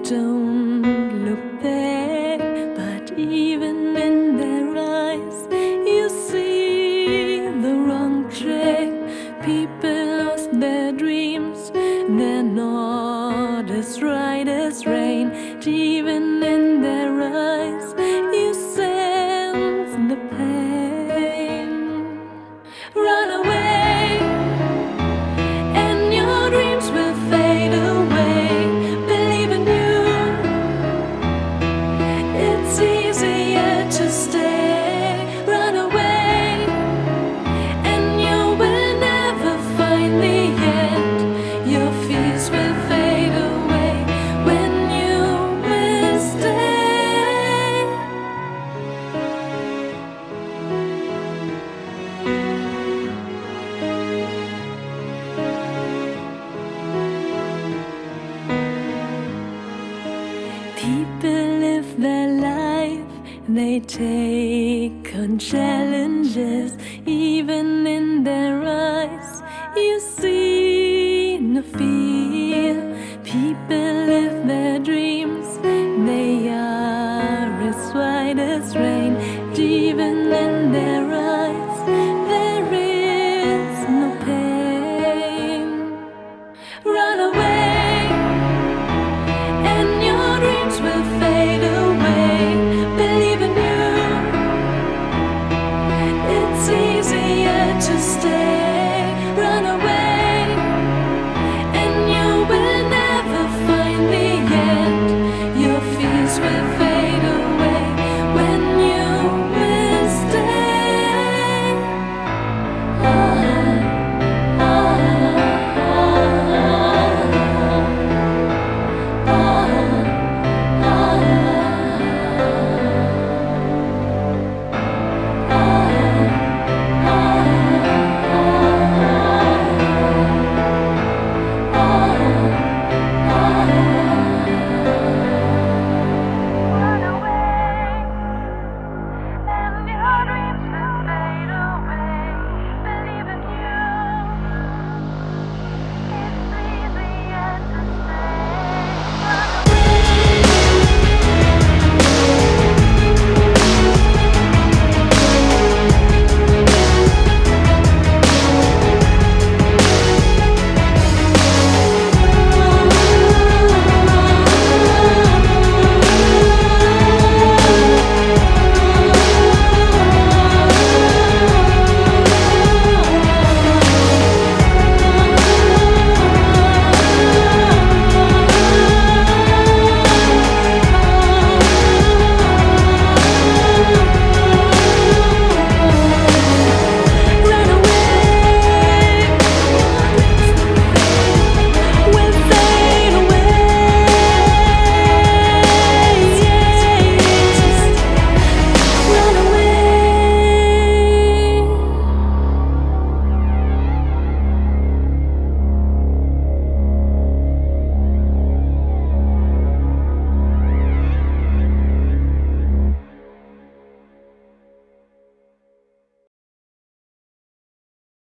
Don't look there, but even in their eyes, you see the wrong track. People lost their dreams, they're not as right as rain. Even in their eyes, you sense the pain. Run away, and your dreams will fade away. Believe in you, it's easier to stay. Run away, and you will never find the end. Your fears will fade away when you will stay. People live their life, they take on challenges. Even in their eyes, you see no fear. People